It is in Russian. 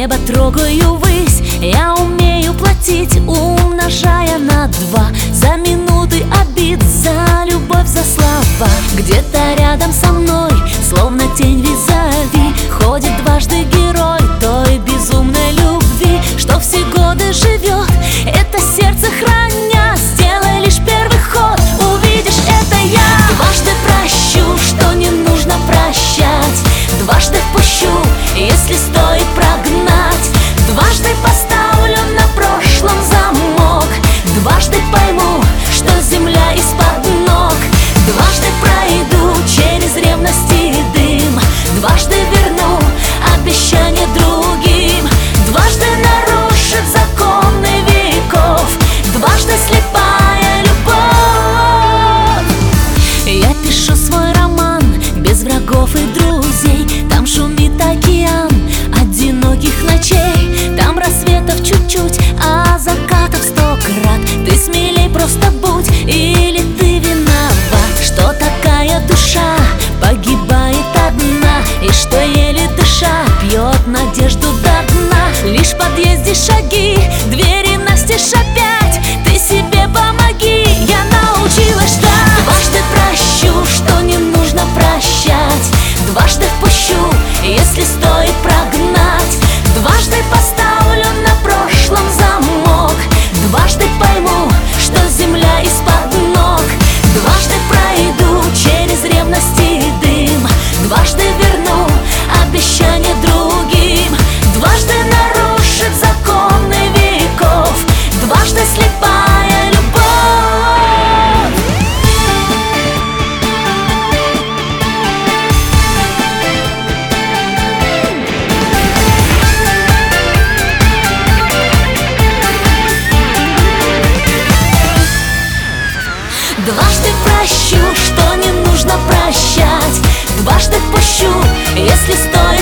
небо трогаю ввысь. Я умею платить, умножая на 2. За минуты обид, за любовь, за слова. Где-то рядом со мной, словно тень визави, ходит дважды герой той безумной любви, что все годы живет, это сердце храня. Сделай лишь первый ход, увидишь, это я. Дважды прощу, что не нужно прощать. Дважды впущу, если стоит прогнать. Дважды поставлю на прошлом замок. Дважды пойму, что земля из-под ног. Дважды пройду через ревность и дым. Дважды верну обещание другим. Дважды нарушит законы веков. Дважды слепая любовь. Я пишу свой роман без врагов и друзей. Там шумит океан одиноких ночей. Там рассветов чуть-чуть, а закатов 100 крат. Ты смелей просто будь, или ты виноват, что такая душа погибает одна, и что еле дыша пьет надежду до дна. Лишь в подъезде шаги, двери настежь опять. Ты себе помоги, я научилась ждать. Дважды прощу, что не нужно прощать. Дважды впущу, если стоит прогнать. Дважды поставлю на прошлом замок. Дважды пойму, что земля из-под ног. Дважды пройду через ревность и дым. Дважды верну обещание другим. Дважды нарушит законы веков. Дважды слепая любовь. Дважды прощу, что не нужно прощать. Дважды впущу, если стоит